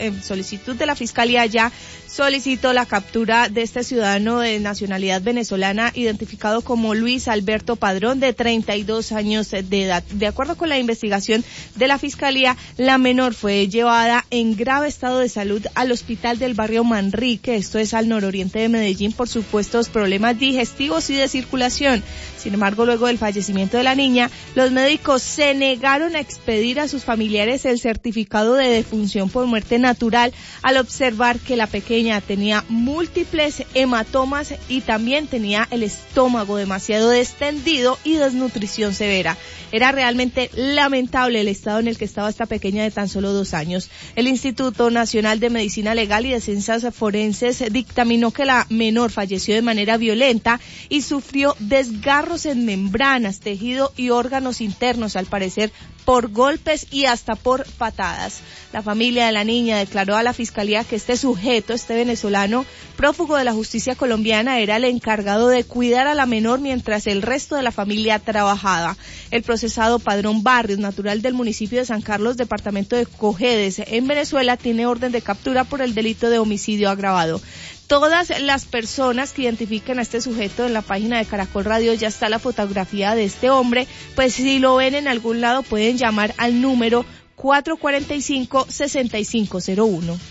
solicitud de la Fiscalía ya solicitó la captura de este ciudadano de nacionalidad venezolana identificado como Luis Alberto Padrón, de 32 años de edad. De acuerdo con la investigación de la Fiscalía, la menor fue llevada en grave estado de salud al hospital del barrio Manrique, esto es al nororiente de Medellín, por supuestos problemas digestivos y de circulación. Sin embargo, luego del fallecimiento de la niña, los médicos se negaron a expedir a sus familiares el certificado de defunción por muerte natural al observar que la pequeña tenía múltiples hematomas y también tenía el estómago demasiado distendido y desnutrición severa. Era realmente lamentable el estado en el que estaba esta pequeña de tan solo 2 años. El Instituto Nacional de Medicina Legal y de Ciencias Forenses dictaminó que la menor falleció de manera violenta y sufrió desgarros en membranas, tejido y órganos internos, al parecer por golpes y hasta por patadas. La familia de la niña declaró a la Fiscalía que este sujeto, este venezolano, prófugo de la justicia colombiana, era el encargado de cuidar a la menor mientras el resto de la familia trabajaba. El procesado Padrón Barrios, natural del municipio de San Carlos, departamento de Cojedes, en Venezuela, tiene orden de captura por el delito de homicidio agravado. Todas las personas que identifiquen a este sujeto, en la página de Caracol Radio ya está la fotografía de este hombre, pues si lo ven en algún lado pueden llamar al número 445-6501.